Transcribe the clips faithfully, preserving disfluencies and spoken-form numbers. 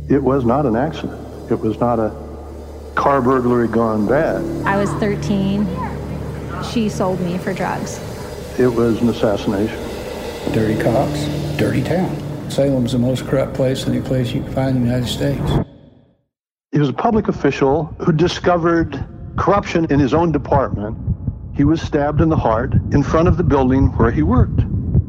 It was not an accident. It was not a car burglary gone bad. I was thirteen. She sold me for drugs. It was an assassination. Dirty cops, dirty town. Salem's the most corrupt place, any place you can find in the United States. He was a public official who discovered corruption in his own department. He was stabbed in the heart in front of the building where he worked.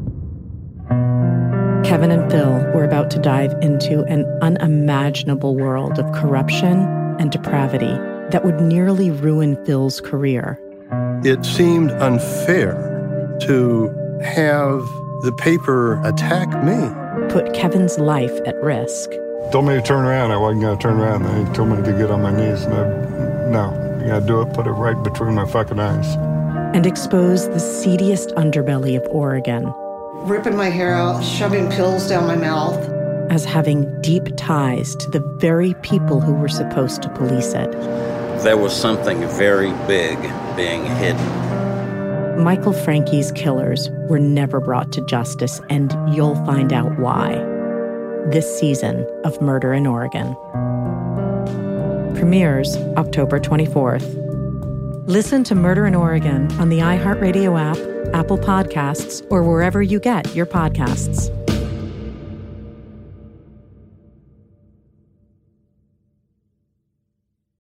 Kevin and Phil were about to dive into an unimaginable world of corruption and depravity that would nearly ruin Phil's career. It seemed unfair to have the paper attack me. Put Kevin's life at risk. Told me to turn around. I wasn't going to turn around. Then he told me to get on my knees. And I, no, you got to do it. Put it right between my fucking eyes. And expose the seediest underbelly of Oregon. Ripping my hair out, shoving pills down my mouth. As having deep ties to the very people who were supposed to police it. There was something very big being hidden. Michael Francke's killers were never brought to justice, and you'll find out why. This season of Murder in Oregon. Premieres October twenty-fourth. Listen to Murder in Oregon on the iHeartRadio app, Apple Podcasts, or wherever you get your podcasts.